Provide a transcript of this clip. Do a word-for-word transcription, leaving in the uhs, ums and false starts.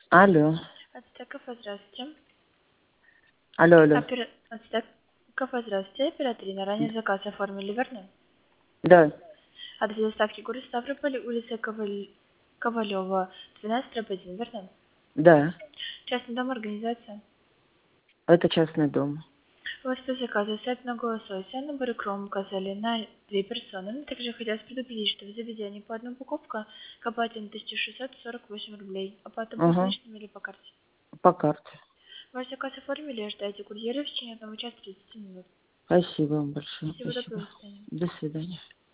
Алло. Ацтек кафе, здравствуйте. Алло, алло. Опера... Ацтек кафе, здравствуйте. Операторина, ранее заказ оформили, верно? Да, Адрес доставки город Ставрополь, улица Коваль... Ковалева, двенадцать, дробь один, верно? да. Частный дом, организация. Это частный дом. У вас по заказу сайт на голосовой, набор икром указали на две персоны. Но также хотелось предупредить, что в заведении по одной упаковка к оплате на тысяча шестьсот сорок восемь рублей. Оплата будет Ага. наличными или по карте? По карте. Ваш заказ оформили, ожидайте курьера в течение одного часа тридцати минут. Спасибо вам большое. Всего доброго, Спасибо. до свидания. До свидания.